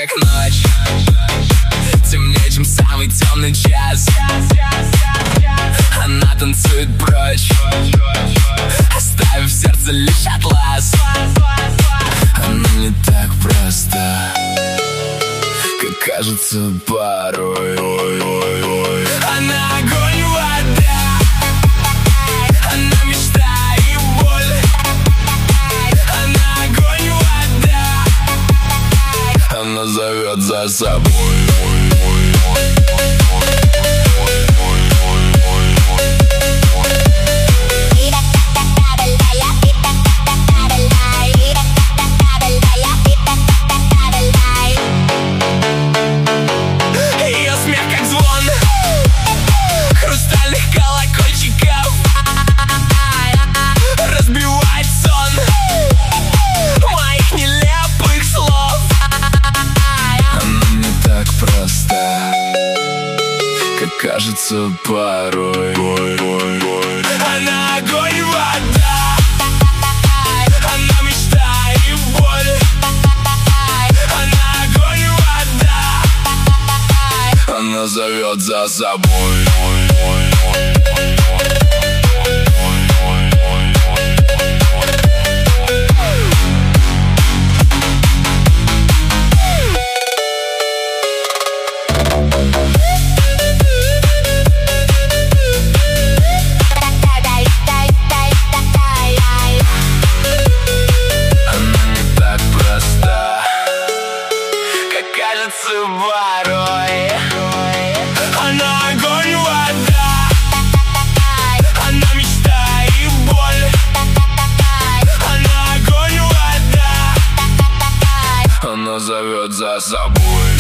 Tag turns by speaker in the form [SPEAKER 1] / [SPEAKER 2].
[SPEAKER 1] как ночь, темнее, чем самый темный час. Она танцует прочь, оставив в сердце лишь атлас. Она не так проста, как кажется порой. Она огонь, вода, она мечта и боль. Она огонь, вода, она зовет за собой. Кажется порой. Она огонь, вода, она мечта и боль. Она огонь, вода, она зовет за собой. Порой. Она огонь, вода, она мечта и боль. Она огонь, вода, она зовет за собой.